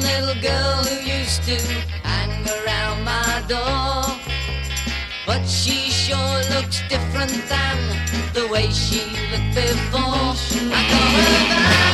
little girl who used to hang around my door. But she sure looks different than the way she looked before. I call her back.